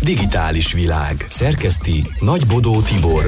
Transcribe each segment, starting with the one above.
Digitális világ. Szerkeszti Nagy Bodó Tibor.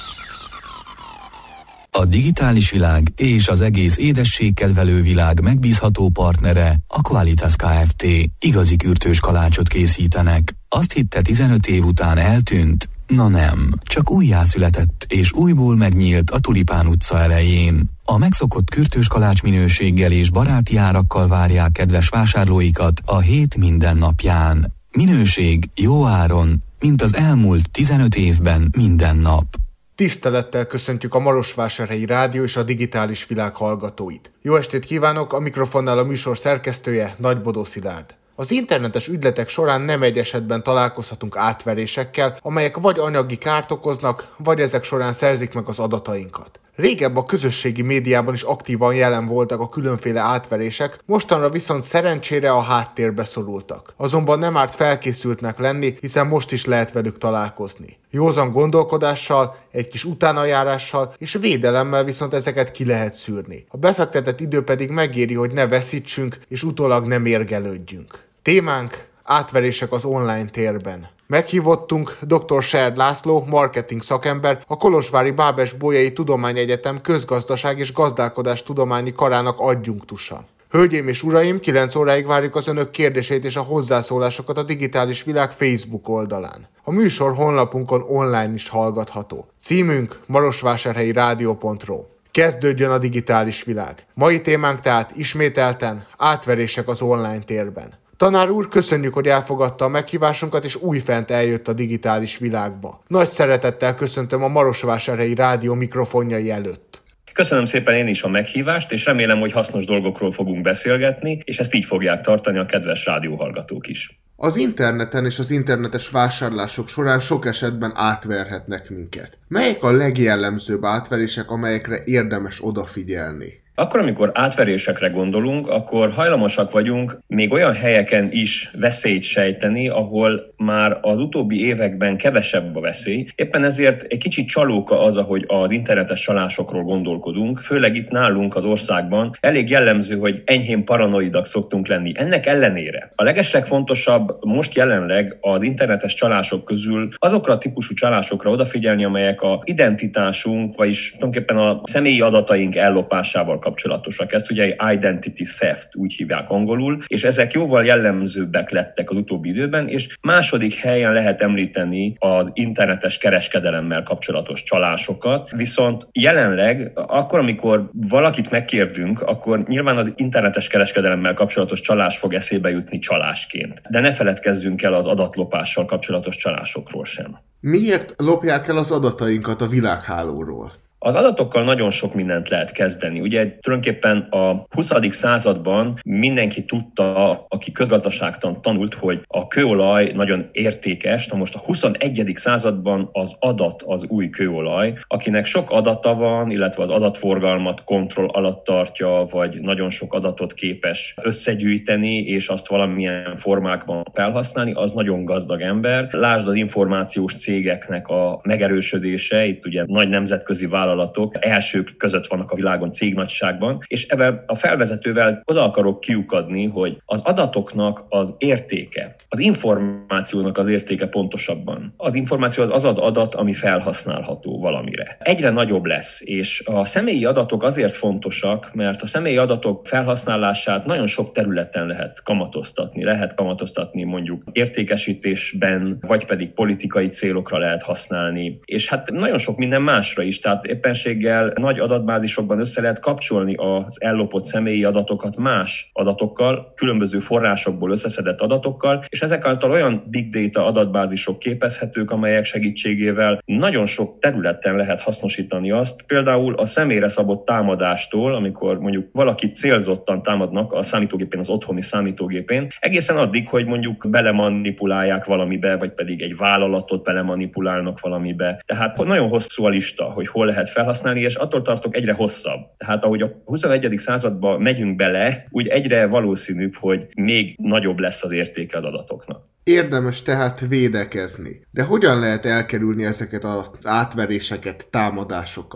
A digitális világ és az egész édességkedvelő világ megbízható partnere a Qualitas Kft. Igazi kürtős kalácsot készítenek. Azt hitte 15 év után eltűnt? Na nem, csak újjászületett és újból megnyílt a Tulipán utca elején. A megszokott kürtős kalács minőséggel és baráti árakkal várják kedves vásárlóikat a hét minden napján. Minőség jó áron, mint az elmúlt 15 évben minden nap. Tisztelettel köszöntjük a Marosvásárhelyi Rádió és a digitális világ hallgatóit. Jó estét kívánok, a mikrofonnál a műsor szerkesztője Nagy Bodó Szilárd. Az internetes ügyletek során nem egy esetben találkozhatunk átverésekkel, amelyek vagy anyagi kárt okoznak, vagy ezek során szerzik meg az adatainkat. Régebb a közösségi médiában is aktívan jelen voltak a különféle átverések, mostanra viszont szerencsére a háttérbe szorultak. Azonban nem árt felkészültnek lenni, hiszen most is lehet velük találkozni. Józan gondolkodással, egy kis utánajárással és védelemmel viszont ezeket ki lehet szűrni. A befektetett idő pedig megéri, hogy ne veszítsünk és utólag nem mérgelődjünk. Témánk: átverések az online térben. Meghívottunk dr. Serd László, marketing szakember, a Kolozsvári Bábes-Bolyai Tudományegyetem közgazdaság és gazdálkodás tudományi karának adjunktusa. Hölgyeim és uraim, 9 óráig várjuk az önök kérdéseit és a hozzászólásokat a Digitális Világ Facebook oldalán. A műsor honlapunkon online is hallgatható. Címünk marosvásárhelyirádió.ro. Kezdődjön a digitális világ. Mai témánk tehát ismételten átverések az online térben. Tanár úr, köszönjük, hogy elfogadta a meghívásunkat, és újfent eljött a digitális világba. Nagy szeretettel köszöntöm a Marosvásárhelyi Rádió mikrofonjai előtt. Köszönöm szépen én is a meghívást, és remélem, hogy hasznos dolgokról fogunk beszélgetni, és ezt így fogják tartani a kedves rádióhallgatók is. Az interneten és az internetes vásárlások során sok esetben átverhetnek minket. Melyek a legjellemzőbb átverések, amelyekre érdemes odafigyelni? Akkor, amikor átverésekre gondolunk, akkor hajlamosak vagyunk még olyan helyeken is veszélyt sejteni, ahol már az utóbbi években kevesebb a veszély. Éppen ezért egy kicsit csalóka az, ahogy az internetes csalásokról gondolkodunk, főleg itt nálunk az országban. Elég jellemző, hogy enyhén paranoidak szoktunk lenni. Ennek ellenére a legeslegfontosabb most jelenleg az internetes csalások közül azokra a típusú csalásokra odafigyelni, amelyek a identitásunk, vagyis tulajdonképpen a személyi adataink ellopásával kapcsolatosak. Ezt ugye identity theft úgy hívják angolul, és ezek jóval jellemzőbbek lettek az utóbbi időben, és második helyen lehet említeni az internetes kereskedelemmel kapcsolatos csalásokat, viszont jelenleg akkor, amikor valakit megkérdünk, akkor nyilván az internetes kereskedelemmel kapcsolatos csalás fog eszébe jutni csalásként. De ne feledkezzünk el az adatlopással kapcsolatos csalásokról sem. Miért lopják el az adatainkat a világhálóról? Az adatokkal nagyon sok mindent lehet kezdeni. Ugye tulajdonképpen a 20. században mindenki tudta, aki közgazdaságtan tanult, hogy a kőolaj nagyon értékes. Na most a 21. században az adat az új kőolaj, akinek sok adata van, illetve az adatforgalmat kontroll alatt tartja, vagy nagyon sok adatot képes összegyűjteni, és azt valamilyen formákban felhasználni, az nagyon gazdag ember. Lásd az információs cégeknek a megerősödése, itt ugye nagy nemzetközi vállalatok elsők között vannak a világon cégnagyságban, és ebben a felvezetővel oda akarok kiukadni, hogy az adatoknak az értéke, az információnak az értéke pontosabban. Az információ az az adat, ami felhasználható valamire. Egyre nagyobb lesz, és a személyi adatok azért fontosak, mert a személyi adatok felhasználását nagyon sok területen lehet kamatoztatni. Lehet kamatoztatni mondjuk értékesítésben, vagy pedig politikai célokra lehet használni, és hát nagyon sok minden másra is, tehát éppenséggel nagy adatbázisokban össze lehet kapcsolni az ellopott személyi adatokat más adatokkal, különböző forrásokból összeszedett adatokkal, és ezek által olyan big data adatbázisok képezhetők, amelyek segítségével nagyon sok területen lehet hasznosítani azt, például a személyre szabott támadástól, amikor mondjuk valakit célzottan támadnak a számítógépén, az otthoni számítógépén, egészen addig, hogy mondjuk belemanipulálják valamibe, vagy pedig egy vállalatot belemanipulálnak valamibe. Tehát nagyon hosszú a lista, hogy hol lehet felhasználni, és attól tartok egyre hosszabb. Tehát ahogy a 21. századba megyünk bele, úgy egyre valószínűbb, hogy még nagyobb lesz az értéke az adatoknak. Érdemes tehát védekezni. De hogyan lehet elkerülni ezeket az átveréseket, támadásokat?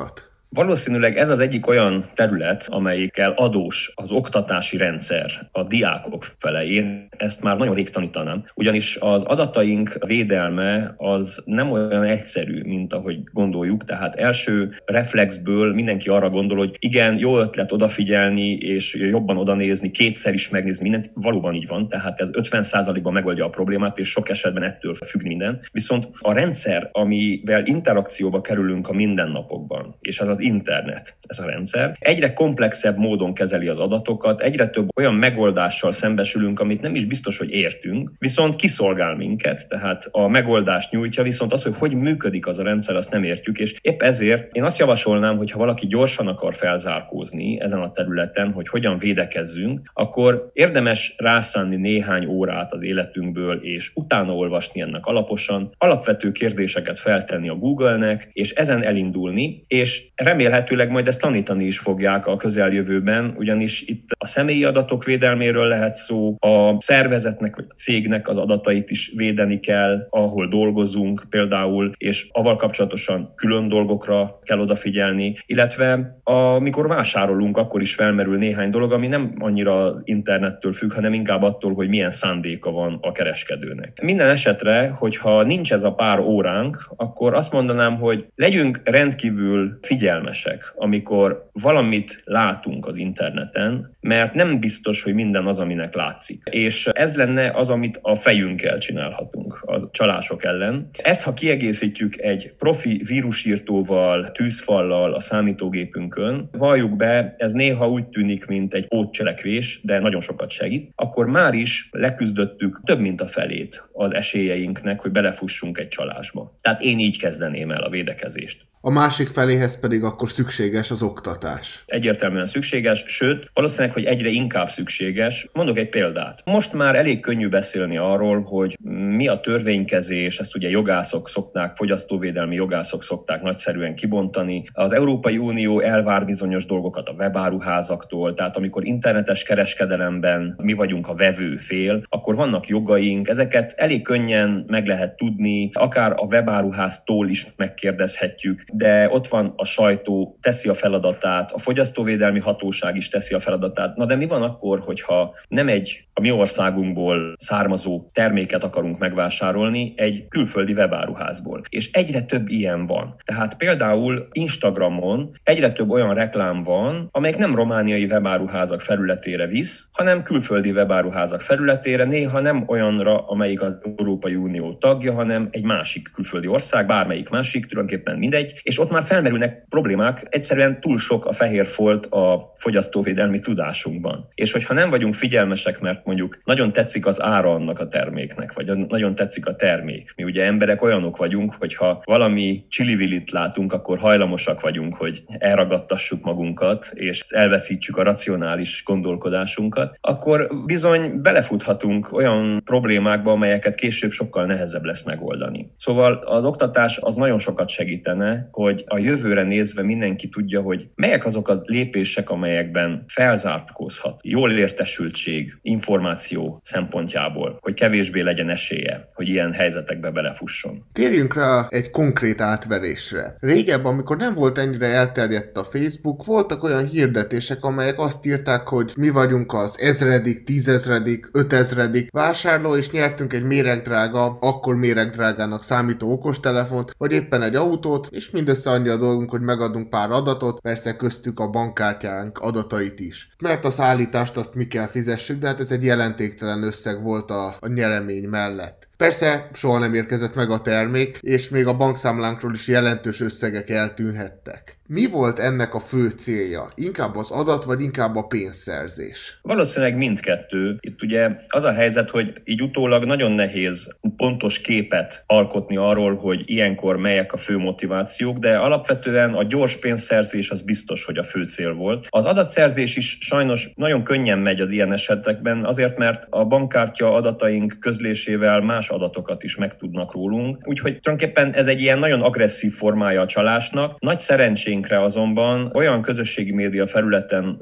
Valószínűleg ez az egyik olyan terület, amelyikkel adós az oktatási rendszer a diákok fele. Én ezt már nagyon rég tanítanám, ugyanis az adataink védelme az nem olyan egyszerű, mint ahogy gondoljuk, tehát első reflexből mindenki arra gondol, hogy igen, jó ötlet odafigyelni és jobban odanézni, kétszer is megnézni mindent, valóban így van, tehát ez 50%-ban megoldja a problémát, és sok esetben ettől függ minden. Viszont a rendszer, amivel interakcióba kerülünk a mindennapokban, és ez az internet, ez a rendszer, egyre komplexebb módon kezeli az adatokat, egyre több olyan megoldással szembesülünk, amit nem is biztos, hogy értünk, viszont kiszolgál minket, tehát a megoldást nyújtja, viszont az, hogy működik az a rendszer, azt nem értjük, és épp ezért én azt javasolnám, hogy ha valaki gyorsan akar felzárkózni ezen a területen, hogy hogyan védekezzünk, akkor érdemes rászánni néhány órát az életünkből, és utána olvasni ennek alaposan, alapvető kérdéseket feltenni a Google-nek, és ezen elindulni, és remélhetőleg majd ezt tanítani is fogják a közeljövőben, ugyanis itt a személyi adatok védelméről lehet szó, a szervezetnek vagy a cégnek az adatait is védeni kell, ahol dolgozunk például, és avval kapcsolatosan külön dolgokra kell odafigyelni, illetve amikor vásárolunk, akkor is felmerül néhány dolog, ami nem annyira internettől függ, hanem inkább attól, hogy milyen szándéka van a kereskedőnek. Minden esetre, hogyha nincs ez a pár óránk, akkor azt mondanám, hogy legyünk rendkívül figyelmesek, amikor valamit látunk az interneten, mert nem biztos, hogy minden az, aminek látszik. És ez lenne az, amit a fejünkkel csinálhatunk a csalások ellen. Ezt, ha kiegészítjük egy profi vírusírtóval, tűzfallal a számítógépünkön, valljuk be, ez néha úgy tűnik, mint egy pótcselekvés, de nagyon sokat segít, akkor már is leküzdöttük több mint a felét az esélyeinknek, hogy belefussunk egy csalásba. Tehát én így kezdeném el a védekezést. A másik feléhez pedig akkor szükséges az oktatás. Egyértelműen szükséges, sőt, valószínűleg, hogy egyre inkább szükséges. Mondok egy példát. Most már elég könnyű beszélni arról, hogy mi a törvénykezés, ezt ugye jogászok szokták, fogyasztóvédelmi jogászok szokták nagyszerűen kibontani. Az Európai Unió elvár bizonyos dolgokat a webáruházaktól, tehát amikor internetes kereskedelemben mi vagyunk a vevő fél, akkor vannak jogaink, ezeket elég könnyen meg lehet tudni, akár a webáruháztól is megkérdezhetjük, de ott van a sajtó, teszi a feladatát, a fogyasztóvédelmi hatóság is teszi a feladatát. Na de mi van akkor, hogyha nem egy a mi országunkból származó terméket akarunk megvásárolni egy külföldi webáruházból? És egyre több ilyen van. Tehát például Instagramon egyre több olyan reklám van, amelyek nem romániai webáruházak felületére visz, hanem külföldi webáruházak felületére, néha nem olyanra, amelyik az Európai Unió tagja, hanem egy másik külföldi ország, bármelyik másik, tulajdonképpen mindegy, és ott már felmerülnek problémák, egyszerűen túl sok a fehér folt a fogyasztóvédelmi tudásunkban. És hogyha nem vagyunk figyelmesek, mert mondjuk nagyon tetszik az ára annak a terméknek, vagy nagyon tetszik a termék. Mi ugye emberek olyanok vagyunk, hogyha valami csilivilit látunk, akkor hajlamosak vagyunk, hogy elragadtassuk magunkat, és elveszítsük a racionális gondolkodásunkat, akkor bizony belefuthatunk olyan problémákba, amelyeket később sokkal nehezebb lesz megoldani. Szóval az oktatás az nagyon sokat segítene, hogy a jövőre nézve mindenki tudja, hogy melyek azok a lépések, amelyekben felzárkózhat jól értesültség, információ szempontjából, hogy kevésbé legyen esélye, hogy ilyen helyzetekbe belefusson. Térjünk rá egy konkrét átverésre. Régebben, amikor nem volt ennyire elterjedt a Facebook, voltak olyan hirdetések, amelyek azt írták, hogy mi vagyunk az 1000., 10.000., 5000. vásárló, és nyertünk egy méregdrága, akkor méregdrágának számító okostelefont, vagy éppen egy autót, és mindössze annyi a dolgunk, hogy megadunk pár adatot, persze köztük a bankkártyánk adatait is. Mert a szállítást azt mi kell fizessük, de hát ez egy jelentéktelen összeg volt a nyeremény mellett. Persze soha nem érkezett meg a termék, és még a bankszámlánkról is jelentős összegek eltűnhettek. Mi volt ennek a fő célja? Inkább az adat, vagy inkább a pénzszerzés? Valószínűleg mindkettő. Itt ugye az a helyzet, hogy így utólag nagyon nehéz pontos képet alkotni arról, hogy ilyenkor melyek a fő motivációk, de alapvetően a gyors pénzszerzés az biztos, hogy a fő cél volt. Az adatszerzés is sajnos nagyon könnyen megy az ilyen esetekben, azért mert a bankkártya adataink közlésével más adatokat is megtudnak rólunk. Úgyhogy tulajdonképpen ez egy ilyen nagyon agresszív formája a csalásnak. Nagy szerencsénkre azonban olyan közösségi média felületen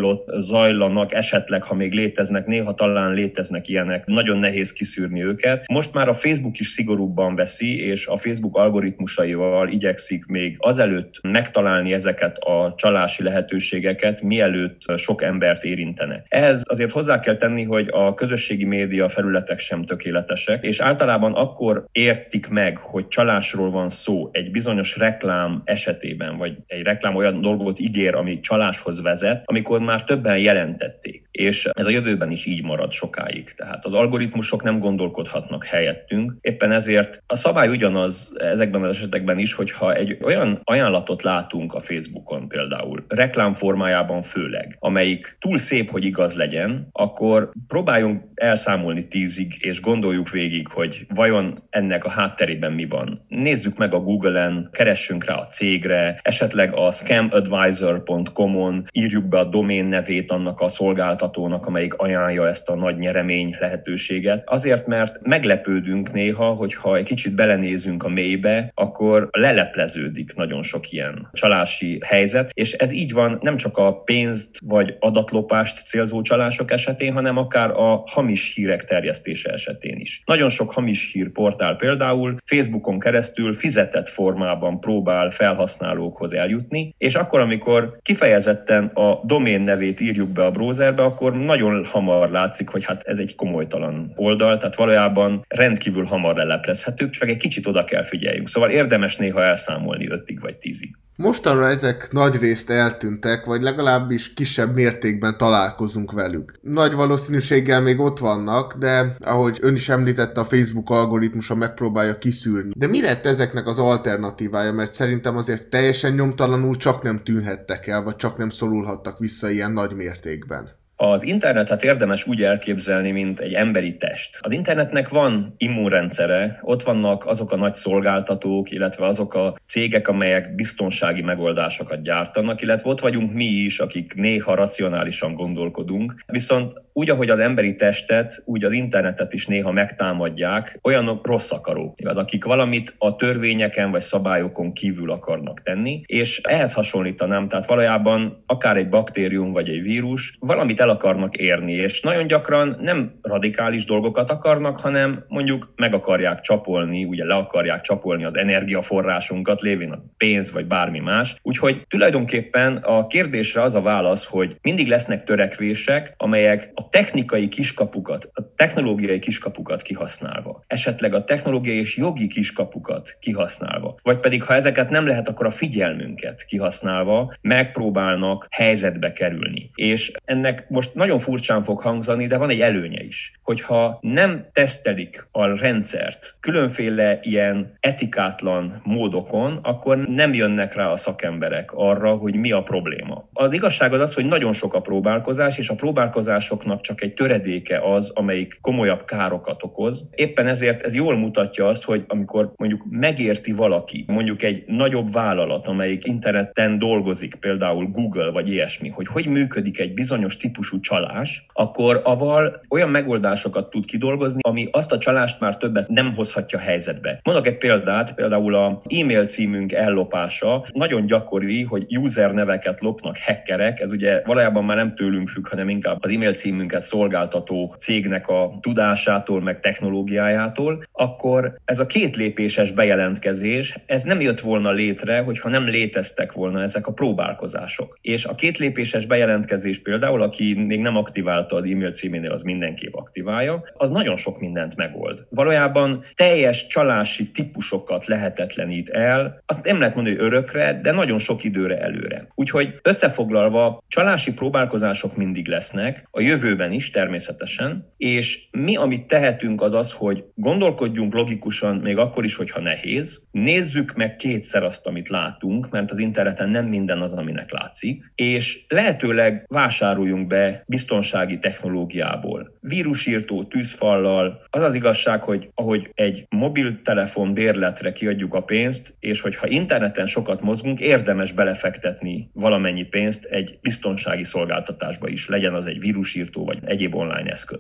zajlanak esetleg, ha még léteznek, néha talán léteznek ilyenek, nagyon nehéz kiszűrni őket. Most már a Facebook is szigorúbban veszi, és a Facebook algoritmusaival igyekszik még azelőtt megtalálni ezeket a csalási lehetőségeket, mielőtt sok embert érintenek. Ehhez azért hozzá kell tenni, hogy a közösségi média felületek sem tökéletesek, és általában akkor értik meg, hogy csalásról van szó egy bizonyos reklám esetében, vagy egy reklám olyan dolgot ígér, ami csaláshoz vezet, amikor már többen jelentették. És ez a jövőben is így marad sokáig. Tehát az algoritmusok nem gondolkodhatnak helyettünk. Éppen ezért a szabály ugyanaz ezekben az esetekben is, hogyha egy olyan ajánlatot látunk a Facebookon például, reklám formájában főleg, amelyik túl szép, hogy igaz legyen, akkor próbáljunk elszámolni 10-ig, és gondoljuk végig, hogy vajon ennek a hátterében mi van. Nézzük meg a Google-en, keressünk rá a cégre, esetleg a scamadvisor.com-on írjuk be a domén nevét annak a szolgáltatónak, amelyik ajánlja ezt a nagy nyeremény lehetőséget. Azért, mert meglepődünk néha, hogyha egy kicsit belenézünk a mélybe, akkor lelepleződik nagyon sok ilyen csalási helyzet, és ez így van nem csak a pénzt vagy adatlopást célzó csalások esetén, hanem akár a hamis hírek terjesztése esetén is. Nagyon sok hamis hírportál például Facebookon keresztül fizetett formában próbál felhasználókhoz eljutni, és akkor, amikor kifejezetten a domén nevét írjuk be a browserbe, akkor nagyon hamar látszik, hogy hát ez egy komolytalan oldal, tehát valójában rendkívül hamar leleplezhetők, csak egy kicsit oda kell figyeljünk. Szóval érdemes néha elszámolni 5-ig vagy 10-ig. Mostanra ezek nagyrészt eltűntek, vagy legalábbis kisebb mértékben találkozunk velük. Nagy valószínűséggel még ott vannak, de ahogy ön is említette, a Facebook algoritmusa megpróbálja kiszűrni. De mi lett ezeknek az alternatívája? Mert szerintem azért teljesen nyomtalanul csak nem tűnhettek el, vagy csak nem szorulhattak vissza ilyen nagy mértékben. Az internetet érdemes úgy elképzelni, mint egy emberi test. Az internetnek van immunrendszere, ott vannak azok a nagy szolgáltatók, illetve azok a cégek, amelyek biztonsági megoldásokat gyártanak, illetve ott vagyunk mi is, akik néha racionálisan gondolkodunk. Viszont úgy, ahogy az emberi testet, úgy az internetet is néha megtámadják olyan rossz akarók, akik valamit a törvényeken vagy szabályokon kívül akarnak tenni, és ehhez hasonlítanám, tehát valójában akár egy baktérium vagy egy vírus valamit el akarnak érni, és nagyon gyakran nem radikális dolgokat akarnak, hanem mondjuk meg akarják csapolni, ugye le akarják csapolni az energiaforrásunkat, lévén a pénz vagy bármi más. Úgyhogy tulajdonképpen a kérdésre az a válasz, hogy mindig lesznek törekvések, amelyek a technikai kiskapukat, a technológiai kiskapukat kihasználva, esetleg a technológiai és jogi kiskapukat kihasználva, vagy pedig ha ezeket nem lehet, akkor a figyelmünket kihasználva megpróbálnak helyzetbe kerülni. És ennek most nagyon furcsán fog hangzani, de van egy előnye is. Hogyha nem tesztelik a rendszert különféle ilyen etikátlan módokon, akkor nem jönnek rá a szakemberek arra, hogy mi a probléma. Az igazság az, hogy nagyon sok a próbálkozás, és a próbálkozásoknak csak egy töredéke az, amelyik komolyabb károkat okoz. Éppen ezért ez jól mutatja azt, hogy amikor mondjuk megérti valaki, mondjuk egy nagyobb vállalat, amelyik interneten dolgozik, például Google vagy ilyesmi, hogy működik egy bizonyos típusú csalás, akkor avval olyan megoldásokat tud kidolgozni, ami azt a csalást már többet nem hozhatja helyzetbe. Mondok egy példát, például az e-mail címünk ellopása. Nagyon gyakori, hogy user neveket lopnak hackerek, ez ugye valójában már nem tőlünk függ, hanem inkább az e-mail címünket szolgáltató cégnek a tudásától, meg technológiájától, akkor ez a 2 lépéses bejelentkezés, ez nem jött volna létre, hogyha nem léteztek volna ezek a próbálkozások. És a 2 lépéses bejelentkezés például, aki még nem aktiválta az e-mail címénél, az mindenképp aktiválja, az nagyon sok mindent megold. Valójában teljes csalási típusokat lehetetlenít el, azt nem lehet mondani, hogy örökre, de nagyon sok időre előre. Úgyhogy összefoglalva, csalási próbálkozások mindig lesznek, a jövőben is természetesen, és mi, amit tehetünk, az az, hogy gondolkodjunk logikusan, még akkor is, hogyha nehéz, nézzük meg 2-szer azt, amit látunk, mert az interneten nem minden az, aminek látszik, és lehetőleg vásároljunk be biztonsági technológiából. Vírusírtó tűzfallal. Az az igazság, hogy ahogy egy mobiltelefon bérletre kiadjuk a pénzt, és hogyha interneten sokat mozgunk, érdemes belefektetni valamennyi pénzt egy biztonsági szolgáltatásba is, legyen az egy vírusírtó vagy egyéb online eszköz.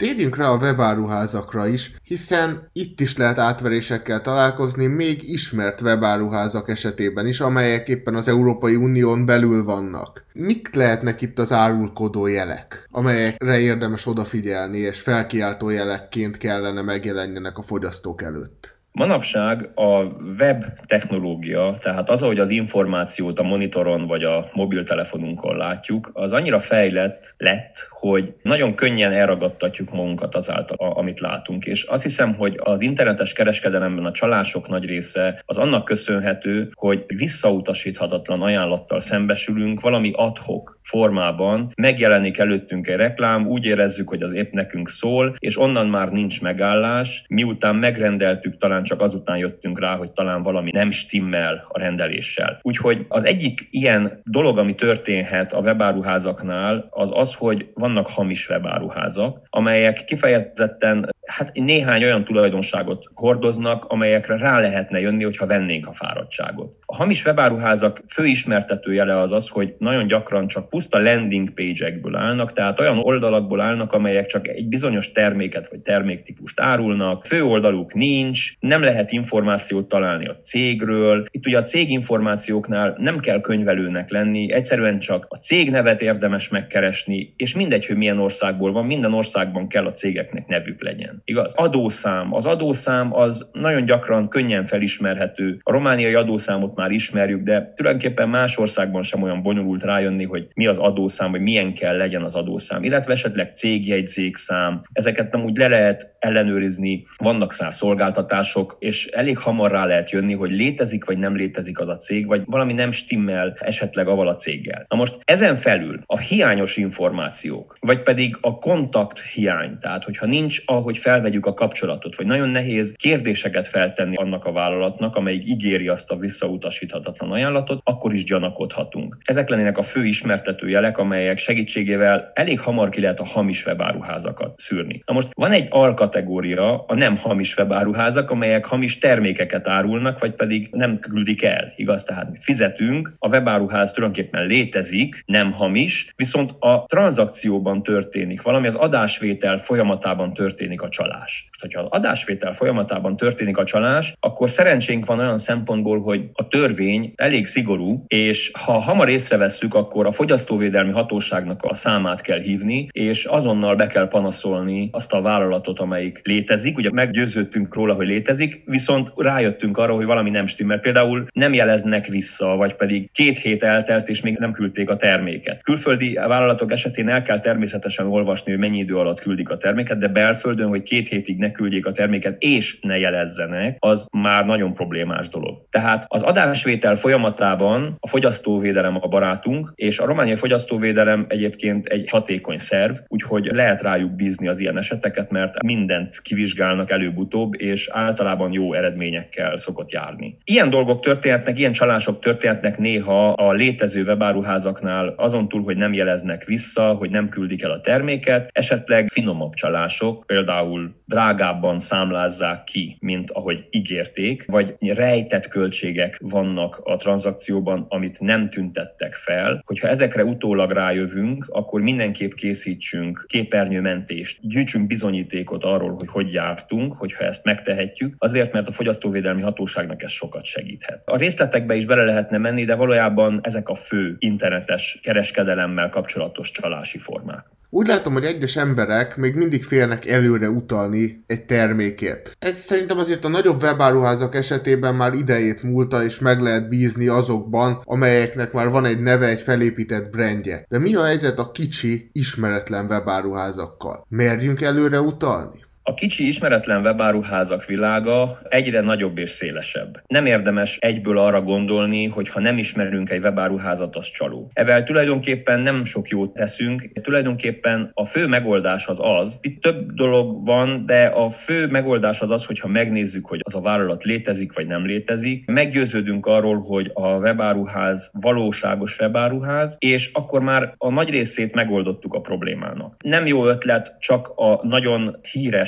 Térjünk rá a webáruházakra is, hiszen itt is lehet átverésekkel találkozni, még ismert webáruházak esetében is, amelyek éppen az Európai Unión belül vannak. Mik lehetnek itt az árulkodó jelek, amelyekre érdemes odafigyelni, és felkiáltó jelekként kellene megjelenjenek a fogyasztók előtt? Manapság a web technológia, tehát az, ahogy az információt a monitoron vagy a mobiltelefonunkon látjuk, az annyira fejlett lett, hogy nagyon könnyen elragadtatjuk magunkat azáltal, amit látunk. És azt hiszem, hogy az internetes kereskedelemben a csalások nagy része az annak köszönhető, hogy visszautasíthatatlan ajánlattal szembesülünk, valami ad-hoc formában megjelenik előttünk egy reklám, úgy érezzük, hogy az épp nekünk szól, és onnan már nincs megállás, miután megrendeltük, talán csak azután jöttünk rá, hogy talán valami nem stimmel a rendeléssel. Úgyhogy az egyik ilyen dolog, ami történhet a webáruházaknál, az, hogy vannak hamis webáruházak, amelyek kifejezetten néhány olyan tulajdonságot hordoznak, amelyekre rá lehetne jönni, hogyha vennénk a fáradtságot. A hamis webáruházak fő ismertető jele az, hogy nagyon gyakran csak puszta landing page-ekből állnak, tehát olyan oldalakból állnak, amelyek csak egy bizonyos terméket vagy terméktípust árulnak, főoldaluk nincs, nem lehet információt találni a cégről. Itt ugye a céginformációknál nem kell könyvelőnek lenni, egyszerűen csak a cégnevet érdemes megkeresni, és mindegy, hogy milyen országból van, minden országban kell a cégeknek nevük legyen. Igaz? Adószám. Az adószám az nagyon gyakran könnyen felismerhető. A romániai adószámot már ismerjük, de tulajdonképpen más országban sem olyan bonyolult rájönni, hogy mi az adószám, vagy milyen kell legyen az adószám, illetve esetleg cégjegyzékszám. Ezeket nem úgy le lehet ellenőrizni, vannak szolgáltatások, és elég hamar rá lehet jönni, hogy létezik vagy nem létezik az a cég, vagy valami nem stimmel esetleg avval a céggel. Na most ezen felül a hiányos információk, vagy pedig a kontakt hiány, tehát hogyha nincs, ahogy felvegyük a kapcsolatot, vagy nagyon nehéz kérdéseket feltenni annak a vállalatnak, amelyik ígéri azt a visszautasíthatatlan ajánlatot, akkor is gyanakodhatunk. Ezek lennének a fő ismertető jelek, amelyek segítségével elég hamar ki lehet a hamis webáruházakat szűrni. Na most van egy alkategória, a nem hamis webáruházak, amelyek hamis termékeket árulnak, vagy pedig nem küldik el. Igaz? Tehát mi fizetünk, a webáruház tulajdonképpen létezik, nem hamis, viszont a tranzakcióban történik valami, az adásvétel folyamatában történik a csalás. Most, hogyha az adásvétel folyamatában történik a csalás, akkor szerencsénk van olyan szempontból, hogy a törvény elég szigorú, és ha hamar észrevesszük, akkor a fogyasztóvédelmi hatóságnak a számát kell hívni, és azonnal be kell panaszolni azt a vállalatot, amelyik létezik. Ugye meggyőződtünk róla, hogy létezik, viszont rájöttünk arra, hogy valami nem stimmel. Például nem jeleznek vissza, vagy pedig 2 hét eltelt, és még nem küldték a terméket. Külföldi vállalatok esetén el kell természetesen olvasni, hogy mennyi idő alatt küldik a terméket, de belföldön, hogy 2 hétig ne küldjék a terméket, és ne jelezzenek, az már nagyon problémás dolog. Tehát az adásvétel folyamatában a fogyasztóvédelem a barátunk, és a romániai fogyasztóvédelem egyébként egy hatékony szerv, úgyhogy lehet rájuk bízni az ilyen eseteket, mert mindent kivizsgálnak előbb-utóbb, és általában jó eredményekkel szokott járni. Ilyen dolgok történhetnek, ilyen csalások történhetnek néha a létező webáruházaknál, azon túl, hogy nem jeleznek vissza, hogy nem küldik el a terméket, esetleg finomabb csalások, például drágábban számlázzák ki, mint ahogy ígérték, vagy rejtett költségek vannak a tranzakcióban, amit nem tüntettek fel. Hogyha ezekre utólag rájövünk, akkor mindenképp készítsünk képernyőmentést, gyűjtsünk bizonyítékot arról, hogy jártunk, hogyha ezt megtehetjük, azért, mert a fogyasztóvédelmi hatóságnak ez sokat segíthet. A részletekbe is bele lehetne menni, de valójában ezek a fő internetes kereskedelemmel kapcsolatos csalási formák. Úgy látom, hogy egyes emberek még mindig félnek előre utalni egy termékért. Ez szerintem azért a nagyobb webáruházak esetében már idejét múlta, és meg lehet bízni azokban, amelyeknek már van egy neve, egy felépített brandje. De mi a helyzet a kicsi, ismeretlen webáruházakkal? Merjünk előre utalni? A kicsi ismeretlen webáruházak világa egyre nagyobb és szélesebb. Nem érdemes egyből arra gondolni, hogy ha nem ismerünk egy webáruházat, az csaló. Evel tulajdonképpen nem sok jót teszünk, tulajdonképpen a fő megoldás az, itt több dolog van, de a fő megoldás az, hogyha megnézzük, hogy az a vállalat létezik vagy nem létezik, meggyőződünk arról, hogy a webáruház valóságos webáruház, és akkor már a nagy részét megoldottuk a problémának. Nem jó ötlet csak a nagyon híres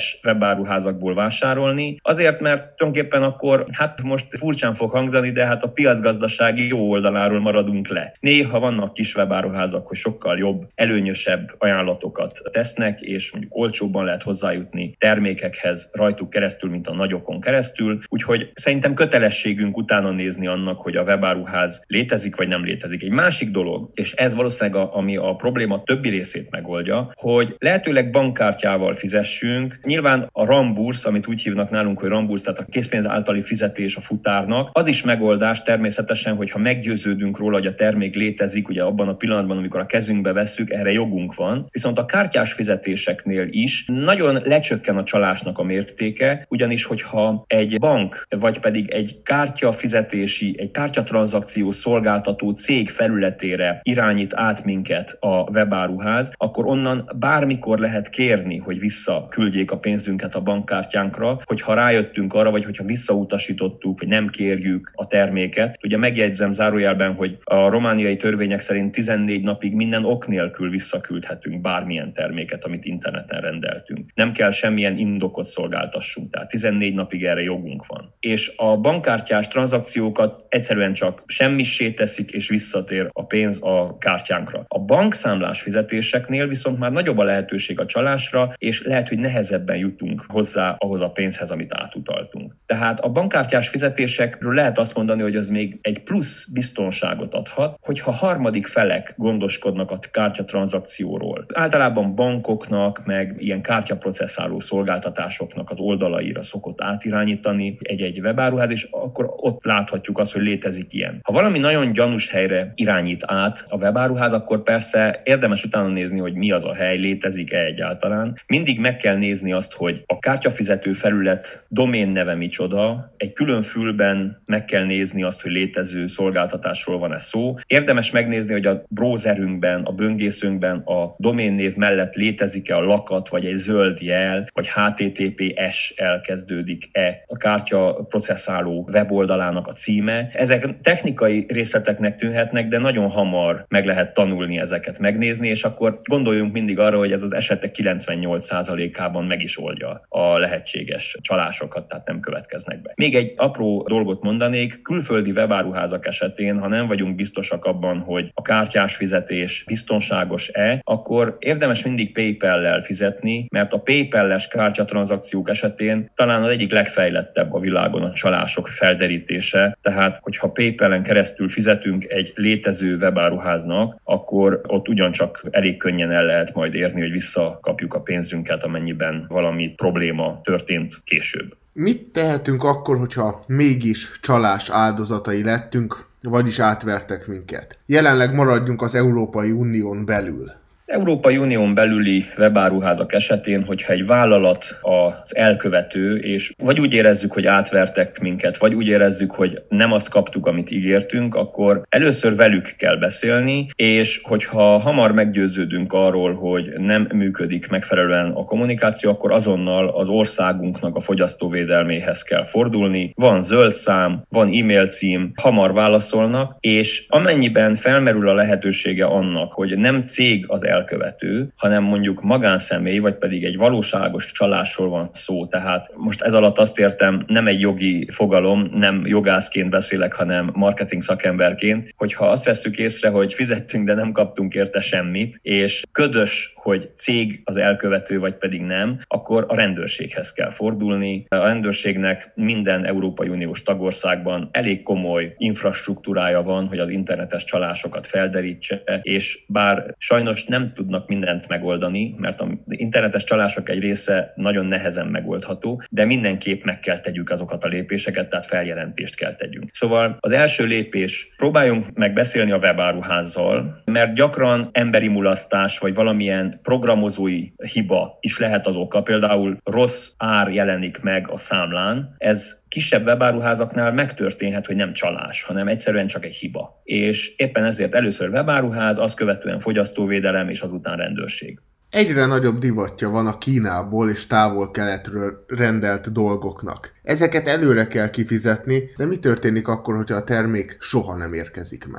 hiteles webáruházakból vásárolni, azért, mert tulajdonképpen akkor, hát most furcsán fog hangzani, de hát a piacgazdasági jó oldaláról maradunk le. Néha vannak kis webáruházak, hogy sokkal jobb, előnyösebb ajánlatokat tesznek, és mondjuk olcsóbban lehet hozzájutni termékekhez rajtuk keresztül, mint a nagyokon keresztül. Úgyhogy szerintem kötelességünk utána nézni annak, hogy a webáruház létezik vagy nem létezik. Egy másik dolog, és ez valószínűleg ami a probléma többi részét megoldja, hogy lehetőleg bankkártyával fizessünk. Nyilván a rambursz, amit úgy hívnak nálunk, hogy rambursz, tehát a készpénz általi fizetés a futárnak, az is megoldás természetesen, hogyha meggyőződünk róla, hogy a termék létezik, ugye abban a pillanatban, amikor a kezünkbe vesszük, erre jogunk van. Viszont a kártyás fizetéseknél is nagyon lecsökken a csalásnak a mértéke, ugyanis hogyha egy bank, vagy pedig egy kártyafizetési, egy kártyatranzakció szolgáltató cég felületére irányít át minket a webáruház, akkor onnan bármikor lehet kérni, hogy visszaküldjék a pénzünket a bankkártyánkra, hogyha rájöttünk arra, vagy hogyha visszautasítottuk, vagy nem kérjük a terméket. Ugye megjegyzem zárójelben, hogy a romániai törvények szerint 14 napig minden ok nélkül visszaküldhetünk bármilyen terméket, amit interneten rendeltünk. Nem kell semmilyen indokot szolgáltassunk, tehát 14 napig erre jogunk van. És a bankkártyás tranzakciókat egyszerűen csak semmissé teszik, és visszatér a pénz a kártyánkra. A bankszámlás fizetéseknél viszont már nagyobb a lehetőség a csalásra, és lehet, hogy nehezebben jutunk hozzá ahhoz a pénzhez, amit átutaltunk. Tehát a bankkártyás fizetésekről lehet azt mondani, hogy az még egy plusz biztonságot adhat, hogyha harmadik felek gondoskodnak a kártyatranzakcióról. Általában bankoknak, meg ilyen kártyaprocesszáló szolgáltatásoknak az oldalaira szokott átirányítani egy webáruház, és akkor ott láthatjuk azt, hogy létezik ilyen. Ha valami nagyon gyanús helyre irányít át a webáruház, akkor persze érdemes utána nézni, hogy mi az a hely, létezik-e egyáltalán. Mindig meg kell nézni azt, hogy a kártyafizető felület domén neve micsoda, egy külön fülben meg kell nézni azt, hogy létező szolgáltatásról van-e szó. Érdemes megnézni, hogy a browserünkben, a böngészőnkben a doménnév mellett létezik-e a lakat, vagy egy zöld jel, vagy HTTPS elkezdődik-e a kártyaprocesszáló weboldalának a címe. Ezek technikai részleteknek tűnhetnek, de nagyon hamar meg lehet tanulni ezeket, megnézni, és akkor gondoljunk mindig arra, hogy ez az esetek 98%-ában meg is oldja a lehetséges csalásokat, tehát nem következnek be. Még egy apró dolgot mondanék, külföldi webáruházak esetén, ha nem vagyunk biztosak abban, hogy a kártyás fizetés biztonságos-e, akkor érdemes mindig PayPal-lel fizetni, mert a PayPal-es kártyatranzakciók esetén talán az egyik legfejlettebb a világon a csalások felderítése, tehát hogyha PayPal-en keresztül fizetünk egy létező webáruháznak, akkor ott ugyancsak elég könnyen el lehet majd érni, hogy visszakapjuk a pénzünket, amennyiben valami probléma történt később. Mit tehetünk akkor, hogyha mégis csalás áldozatai lettünk, vagyis átvertek minket? Jelenleg maradjunk az Európai Unión belül. Európai Unión belüli webáruházak esetén, hogyha egy vállalat az elkövető, és vagy úgy érezzük, hogy átvertek minket, vagy úgy érezzük, hogy nem azt kaptuk, amit ígértünk, akkor először velük kell beszélni, és hogyha hamar meggyőződünk arról, hogy nem működik megfelelően a kommunikáció, akkor azonnal az országunknak a fogyasztóvédelméhez kell fordulni. Van zöld szám, van e-mail cím, hamar válaszolnak, és amennyiben felmerül a lehetősége annak, hogy nem cég az elkövető, hanem mondjuk magánszemély, vagy pedig egy valóságos csalásról van szó. Tehát most ez alatt azt értem, nem egy jogi fogalom, nem jogászként beszélek, hanem marketing szakemberként, hogyha azt vesszük észre, hogy fizettünk, de nem kaptunk érte semmit, és ködös, hogy cég az elkövető, vagy pedig nem, akkor a rendőrséghez kell fordulni. A rendőrségnek minden Európai Uniós tagországban elég komoly infrastruktúrája van, hogy az internetes csalásokat felderítse, és bár sajnos nem tudnak mindent megoldani, mert az internetes csalások egy része nagyon nehezen megoldható, de mindenképp meg kell tegyük azokat a lépéseket, tehát feljelentést kell tegyünk. Szóval az első lépés, próbáljunk meg beszélni a webáruházzal, mert gyakran emberi mulasztás, vagy valamilyen programozói hiba is lehet az oka. Például rossz ár jelenik meg a számlán, ez kisebb webáruházaknál megtörténhet, hogy nem csalás, hanem egyszerűen csak egy hiba. És éppen ezért először webáruház, azt követően fogyasztóvédelem, és azután rendőrség. Egyre nagyobb divatja van a Kínából és távol-keletről rendelt dolgoknak. Ezeket előre kell kifizetni, de mi történik akkor, hogyha a termék soha nem érkezik meg?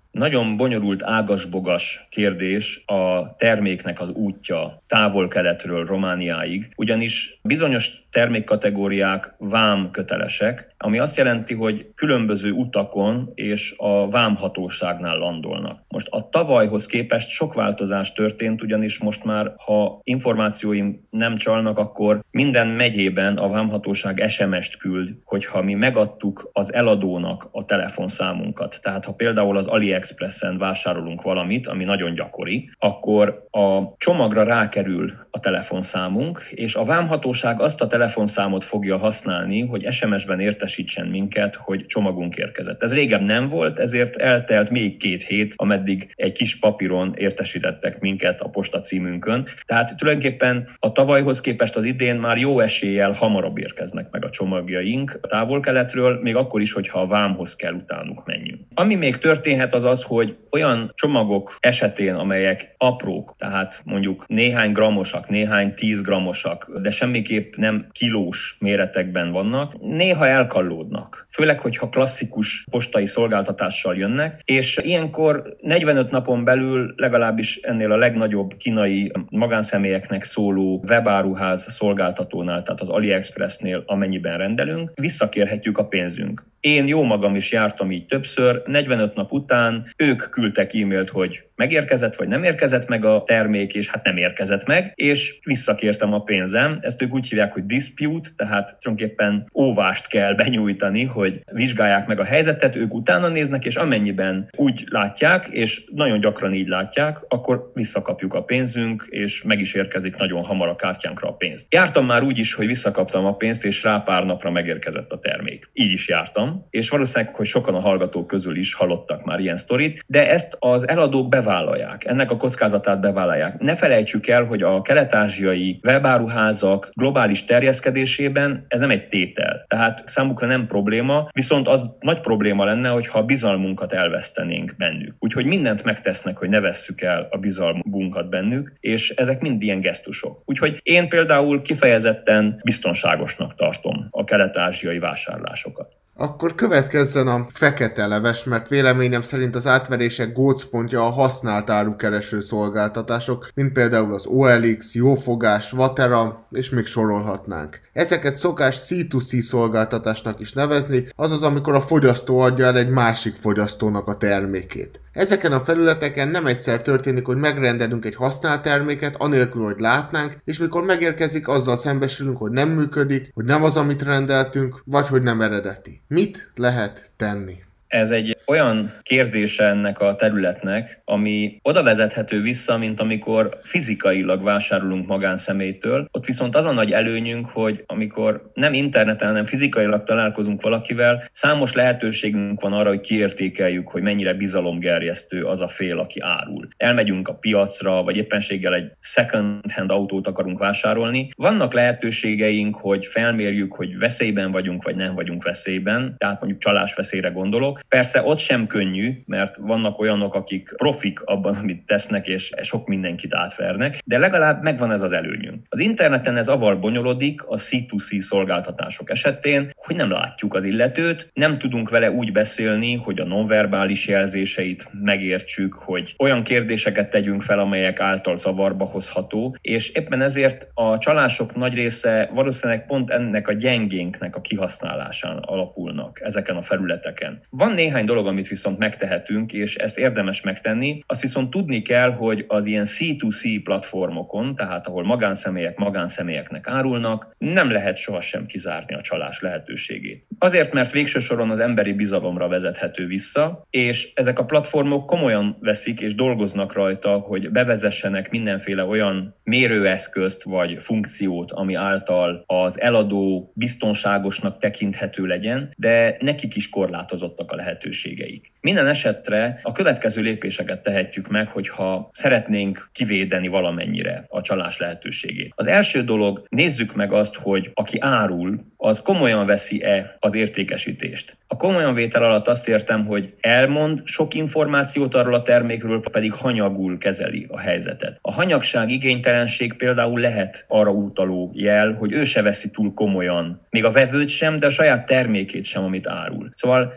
Nagyon bonyolult ágas-bogas kérdés a terméknek az útja távol-keletről Romániáig, ugyanis bizonyos termékkategóriák vámkötelesek, ami azt jelenti, hogy különböző utakon és a vámhatóságnál landolnak. Most a tavalyhoz képest sok változás történt, ugyanis most már, ha információim nem csalnak, akkor minden megyében a vámhatóság SMS-t küld, hogyha mi megadtuk az eladónak a telefonszámunkat. Tehát ha például az AliExpressen vásárolunk valamit, ami nagyon gyakori, akkor a csomagra rákerül a telefonszámunk, és a vámhatóság azt a telefonszámot fogja használni, hogy SMS-ben értesítsen minket, hogy csomagunk érkezett. Ez régen nem volt, ezért eltelt még 2 hét, ameddig egy kis papíron értesítettek minket a postacímünkön. Tehát tulajdonképpen a tavalyhoz képest az idén már jó eséllyel hamarabb érkeznek meg a csomagjaink a távol-keletről, még akkor is, hogyha a vámhoz kell utánuk menjünk. Ami még történhet az az, hogy olyan csomagok esetén, amelyek aprók, tehát mondjuk néhány grammosak, néhány 10 grammosak, de semmiképp nem kilós méretekben vannak, néha elkallódnak. Főleg, hogyha klasszikus postai szolgáltatással jönnek, és ilyenkor 45 napon belül legalábbis ennél a legnagyobb kínai magánszemélyeknek szóló webáruház szolgáltatónál, tehát az AliExpressnél, amennyiben rendelünk, visszakérhetjük a pénzünk. Én jó magam is jártam így többször, 45 nap után ők küldtek e-mailt, hogy megérkezett vagy nem érkezett meg a termék, és hát nem érkezett meg, és visszakértem a pénzem. Ezt ők úgy hívják, hogy dispute, tehát tulajdonképpen óvást kell benyújtani, hogy vizsgálják meg a helyzetet, ők utána néznek, és amennyiben úgy látják, és nagyon gyakran így látják, akkor visszakapjuk a pénzünk, és meg is érkezik nagyon hamar a kártyánkra a pénz. Jártam már úgy is, hogy visszakaptam a pénzt, és rá pár napra megérkezett a termék. Így is jártam, és valószínűleg, hogy sokan a hallgatók közül is hallottak már ilyen sztorit, de ezt az eladók bevállalják, ennek a kockázatát bevállalják. Ne felejtsük el, hogy a kelet-ázsiai webáruházak globális terjeszkedésében ez nem egy tétel, tehát számukra nem probléma, viszont az nagy probléma lenne, hogyha a bizalmunkat elvesztenénk bennük. Úgyhogy mindent megtesznek, hogy ne vesszük el a bizalmunkat bennük, és ezek mind ilyen gesztusok. Úgyhogy én például kifejezetten biztonságosnak tartom a kelet-ázsiai vásárlásokat. Akkor következzen a fekete leves, mert véleményem szerint az átverések gócpontja a használt árukereső szolgáltatások, mint például az OLX, Jófogás, Vatera, és még sorolhatnánk. Ezeket szokás C2C szolgáltatásnak is nevezni, azaz amikor a fogyasztó adja el egy másik fogyasztónak a termékét. Ezeken a felületeken nem egyszer történik, hogy megrendelünk egy használt terméket, anélkül, hogy látnánk, és mikor megérkezik, azzal szembesülünk, hogy nem működik, hogy nem az, amit rendeltünk, vagy hogy nem eredeti. Mit lehet tenni? Ez egy olyan kérdése ennek a területnek, ami oda vezethető vissza, mint amikor fizikailag vásárolunk magánszemélytől. Ott viszont az a nagy előnyünk, hogy amikor nem interneten, hanem fizikailag találkozunk valakivel, számos lehetőségünk van arra, hogy kiértékeljük, hogy mennyire bizalomgerjesztő az a fél, aki árul. Elmegyünk a piacra, vagy éppenséggel egy second-hand autót akarunk vásárolni. Vannak lehetőségeink, hogy felmérjük, hogy veszélyben vagyunk, vagy nem vagyunk veszélyben, tehát mondjuk csalásveszélyre gondolok. Persze ott sem könnyű, mert vannak olyanok, akik profik abban, amit tesznek, és sok mindenkit átvernek, de legalább megvan ez az előnyünk. Az interneten ez avval bonyolodik a C2C szolgáltatások esetén, hogy nem látjuk az illetőt, nem tudunk vele úgy beszélni, hogy a nonverbális jelzéseit megértsük, hogy olyan kérdéseket tegyünk fel, amelyek által zavarba hozható, és éppen ezért a csalások nagy része valószínűleg pont ennek a gyengénknek a kihasználásán alapulnak ezeken a felületeken. Van néhány dolog, amit viszont megtehetünk, és ezt érdemes megtenni. Azt viszont tudni kell, hogy az ilyen C2C platformokon, tehát ahol magánszemélyeknek árulnak, nem lehet sohasem kizárni a csalás lehetőségét. Azért, mert végső soron az emberi bizalomra vezethető vissza, és ezek a platformok komolyan veszik és dolgoznak rajta, hogy bevezessenek mindenféle olyan mérőeszközt vagy funkciót, ami által az eladó biztonságosnak tekinthető legyen, de nekik is korlátozottak a lehetőségeik. Minden esetre a következő lépéseket tehetjük meg, hogyha szeretnénk kivédeni valamennyire a csalás lehetőségét. Az első dolog, nézzük meg azt, hogy aki árul, az komolyan veszi-e az értékesítést. A komolyan vétel alatt azt értem, hogy elmond sok információt arról a termékről, pedig hanyagul kezeli a helyzetet. A hanyagság, igénytelenség például lehet arra utaló jel, hogy ő se veszi túl komolyan, még a vevőt sem, de a saját termékét sem, amit árul. Szóval például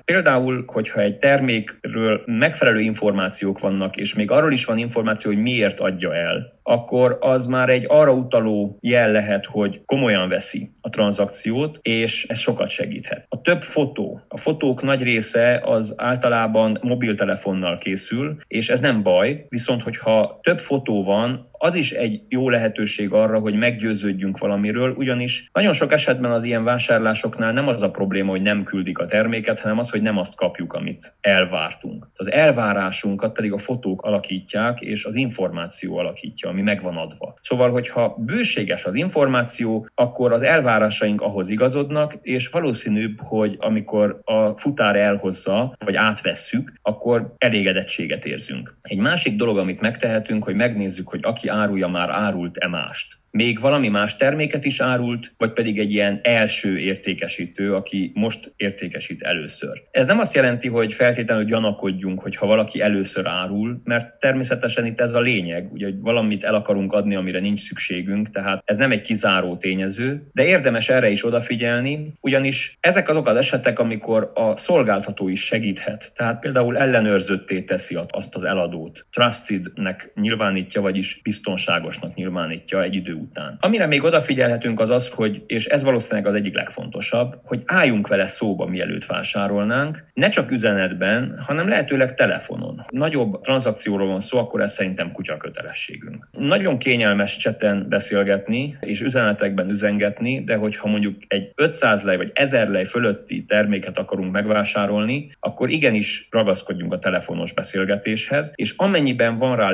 például, hogyha egy termékről megfelelő információk vannak, és még arról is van információ, hogy miért adja el, akkor az már egy arra utaló jel lehet, hogy komolyan veszi a tranzakciót, és ez sokat segíthet. A több fotó, a fotók nagy része az általában mobiltelefonnal készül, és ez nem baj, viszont hogyha több fotó van, az is egy jó lehetőség arra, hogy meggyőződjünk valamiről, ugyanis nagyon sok esetben az ilyen vásárlásoknál nem az a probléma, hogy nem küldik a terméket, hanem az, hogy nem azt kapjuk, amit elvártunk. Az elvárásunkat pedig a fotók alakítják, és az információ alakítja, ami meg van adva. Szóval, hogyha bőséges az információ, akkor az elvárásaink ahhoz igazodnak, és valószínűbb, hogy amikor a futár elhozza, vagy átvesszük, akkor elégedettséget érzünk. Egy másik dolog, amit megtehetünk, hogy megnézzük, hogy aki árulja, már árult-e mást. Még valami más terméket is árult, vagy pedig egy ilyen első értékesítő, aki most értékesít először. Ez nem azt jelenti, hogy feltétlenül gyanakodjunk, hogyha valaki először árul, mert természetesen itt ez a lényeg, ugye, hogy valamit el akarunk adni, amire nincs szükségünk, tehát ez nem egy kizáró tényező, de érdemes erre is odafigyelni, ugyanis ezek azok az esetek, amikor a szolgáltató is segíthet. Tehát például ellenőrzötté teszi azt az eladót. Trustednek nyilvánítja, vagyis biztonságosnak nyilvánítja egy idő után. Amire még odafigyelhetünk az az, hogy, és ez valószínűleg az egyik legfontosabb, hogy álljunk vele szóba, mielőtt vásárolnánk, ne csak üzenetben, hanem lehetőleg telefonon. Nagyobb tranzakcióról van szó, akkor ez szerintem kutya kötelességünk. Nagyon kényelmes chaten beszélgetni, és üzenetekben üzengetni, de hogyha mondjuk egy 500 lej vagy 1000 lej fölötti terméket akarunk megvásárolni, akkor igenis ragaszkodjunk a telefonos beszélgetéshez, és amennyiben van rá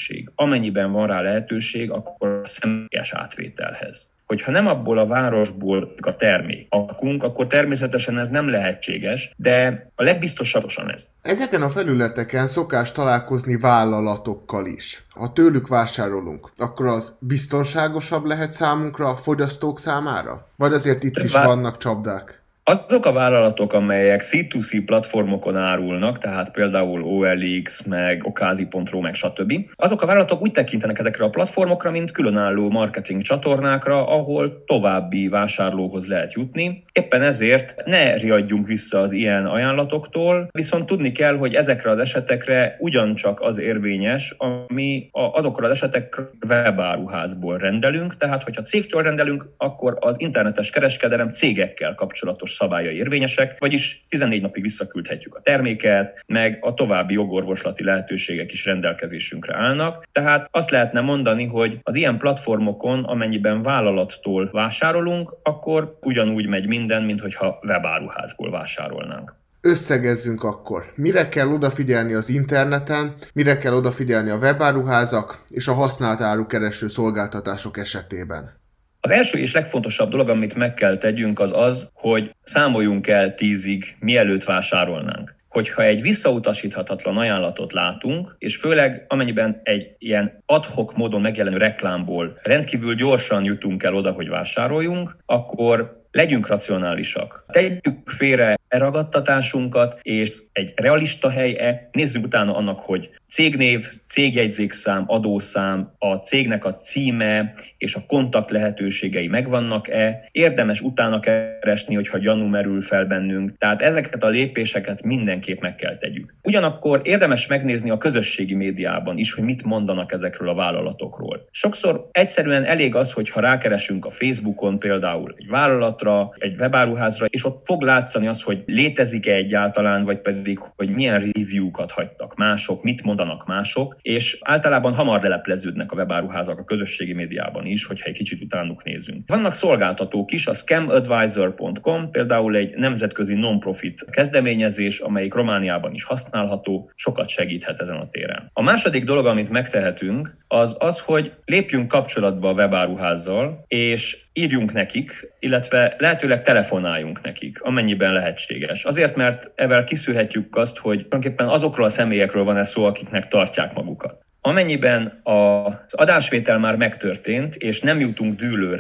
lehetőség, akkor a személyes átvételhez. Hogyha nem abból a városból a termék akunk, akkor természetesen ez nem lehetséges, de a legbiztosabban ez. Ezeken a felületeken szokás találkozni vállalatokkal is. Ha tőlük vásárolunk, akkor az biztonságosabb lehet számunkra, a fogyasztók számára? Vagy azért itt is vannak csapdák? Azok a vállalatok, amelyek C2C platformokon árulnak, tehát például OLX, meg Okazi.ro, meg stb. Azok a vállalatok úgy tekintenek ezekre a platformokra, mint különálló marketing csatornákra, ahol további vásárlóhoz lehet jutni. Éppen ezért ne riadjunk vissza az ilyen ajánlatoktól, viszont tudni kell, hogy ezekre az esetekre ugyancsak az érvényes, ami azokra az esetekre webáruházból rendelünk, tehát hogyha cégtől rendelünk, akkor az internetes kereskedelem cégekkel kapcsolatos szabályai érvényesek, vagyis 14 napig visszaküldhetjük a terméket, meg a további jogorvoslati lehetőségek is rendelkezésünkre állnak. Tehát azt lehetne mondani, hogy az ilyen platformokon, amennyiben vállalattól vásárolunk, akkor ugyanúgy megy minden, mint hogyha webáruházból vásárolnánk. Összegezzünk akkor. Mire kell odafigyelni az interneten, mire kell odafigyelni a webáruházak és a használt árukereső szolgáltatások esetében? Az első és legfontosabb dolog, amit meg kell tegyünk, az az, hogy számoljunk el 10-ig, mielőtt vásárolnánk. Hogyha egy visszautasíthatatlan ajánlatot látunk, és főleg amennyiben egy ilyen ad-hoc módon megjelenő reklámból rendkívül gyorsan jutunk el oda, hogy vásároljunk, akkor legyünk racionálisak. Tegyük félre ragadtatásunkat, és egy realista hely-e, nézzük utána annak, hogy cégnév, cégjegyzékszám, adószám, a cégnek a címe és a kontakt lehetőségei megvannak-e, érdemes utána keresni, hogyha gyanú merül fel bennünk. Tehát ezeket a lépéseket mindenképp meg kell tegyük. Ugyanakkor érdemes megnézni a közösségi médiában is, hogy mit mondanak ezekről a vállalatokról. Sokszor egyszerűen elég az, hogyha rákeresünk a Facebookon például egy vállalatra, egy webáruházra, és ott fog látszani az, hogy létezik-e egyáltalán, vagy pedig, hogy milyen review-kat hagytak mások, mit mondanak mások, és általában hamar lelepleződnek a webáruházak a közösségi médiában is, hogyha egy kicsit utánuk nézünk. Vannak szolgáltatók is, a scamadvisor.com például egy nemzetközi non-profit kezdeményezés, amelyik Romániában is használható, sokat segíthet ezen a téren. A második dolog, amit megtehetünk, az az, hogy lépjünk kapcsolatba a webáruházzal, és írjunk nekik, illetve lehetőleg telefonáljunk nekik, amennyiben lehetséges. Azért, mert ezzel kiszűrhetjük azt, hogy tulajdonképpen azokról a személyekről van ez szó, akiknek tartják magukat. Amennyiben az adásvétel már megtörtént, és nem jutunk dűlőre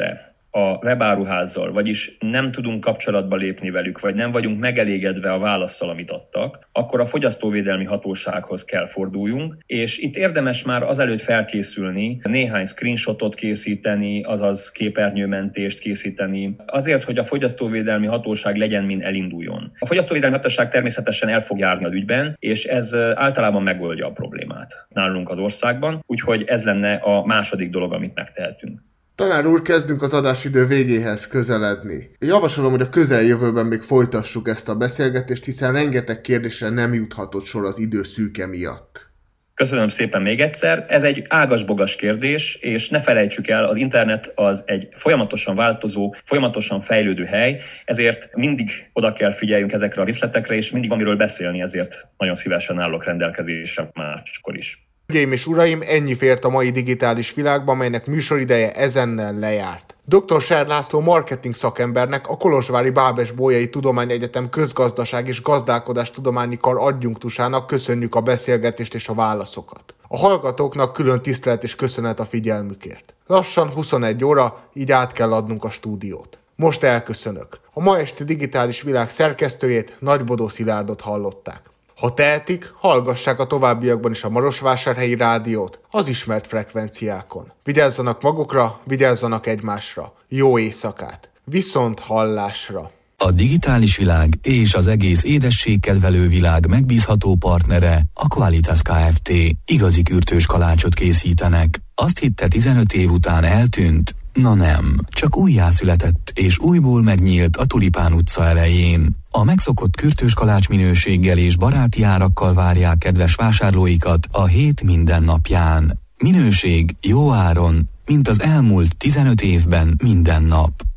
a webáruházzal, vagyis nem tudunk kapcsolatba lépni velük, vagy nem vagyunk megelégedve a válasszal, amit adtak, akkor a fogyasztóvédelmi hatósághoz kell forduljunk, és itt érdemes már azelőtt felkészülni, néhány screenshotot készíteni, azaz képernyőmentést készíteni, azért, hogy a fogyasztóvédelmi hatóság legyen, min elinduljon. A fogyasztóvédelmi hatóság természetesen el fog járni az ügyben, és ez általában megoldja a problémát nálunk az országban, úgyhogy ez lenne a második dolog, amit megtehetünk. Tanár úr, kezdünk az adásidő végéhez közeledni. Javasolom, hogy a közeljövőben még folytassuk ezt a beszélgetést, hiszen rengeteg kérdésre nem juthatott sor az idő szűke miatt. Köszönöm szépen még egyszer. Ez egy ágas-bogas kérdés, és ne felejtsük el, az internet az egy folyamatosan változó, folyamatosan fejlődő hely, ezért mindig oda kell figyeljünk ezekre a részletekre, és mindig van miről beszélni, ezért nagyon szívesen állok rendelkezésre máskor is. Hölgyeim és uraim, ennyi fért a mai digitális világban, melynek műsorideje ezennel lejárt. Dr. Ser László marketing szakembernek, a Kolozsvári Bábes-Bolyai Tudományegyetem Közgazdaság és Gazdálkodás Tudományi Kar adjunktusának köszönjük a beszélgetést és a válaszokat. A hallgatóknak külön tisztelet és köszönet a figyelmükért. Lassan 21 óra, így át kell adnunk a stúdiót. Most elköszönök. A ma esti digitális világ szerkesztőjét, Nagybodó Szilárdot hallották. Ha tehetik, hallgassák a továbbiakban is a Marosvásárhelyi Rádiót az ismert frekvenciákon. Vigyázzanak magukra, vigyázzanak egymásra. Jó éjszakát! Viszont hallásra! A digitális világ és az egész édességkedvelő világ megbízható partnere a Qualitas Kft. Igazi kürtős kalácsot készítenek. Azt hitte 15 év után eltűnt? Na nem, csak újjászületett és újból megnyílt a Tulipán utca elején. A megszokott kürtős kalács minőséggel és baráti árakkal várják kedves vásárlóikat a hét minden napján. Minőség jó áron, mint az elmúlt 15 évben minden nap.